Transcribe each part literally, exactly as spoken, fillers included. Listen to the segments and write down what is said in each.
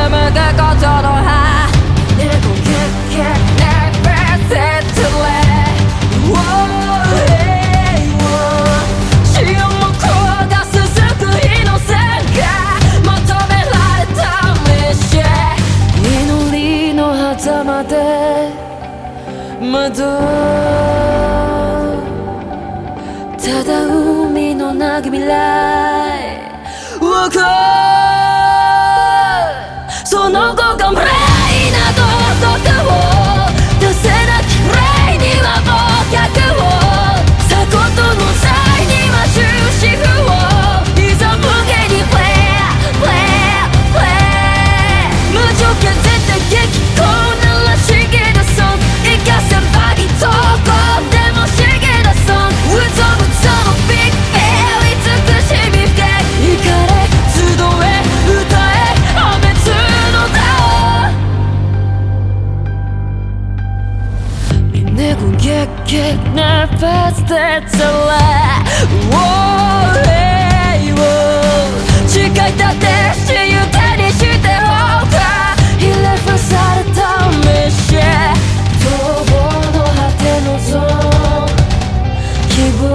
むくことの葉猫ゲッゲッ never said to let潮も焦がす救いの線が求められた飯祈りの狭間で窓ただ海のなき未来その後が無礼な道徳を出せなき礼には忘却をさことの際には終止符をいざ無限にプレイプレイプレイ無条件絶対激高ならしげだそう生かせばいいどこでもしげだそううぞうぞのビッグフェア美しみ深い怒れ集え歌え破滅の名を猫ゲッゲッなファステツラ誓い立て死ゆ手にしてほうかひれ伏された飯逃亡の果てのゾーン希望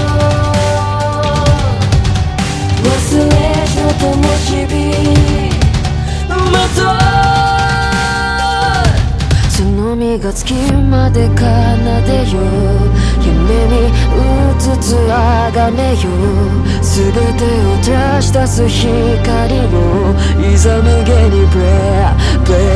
忘れしの灯火またその身が月まで奏でよ夢にうつつあがめよ全てを照らし出す光をいざ無限にブレイブレイ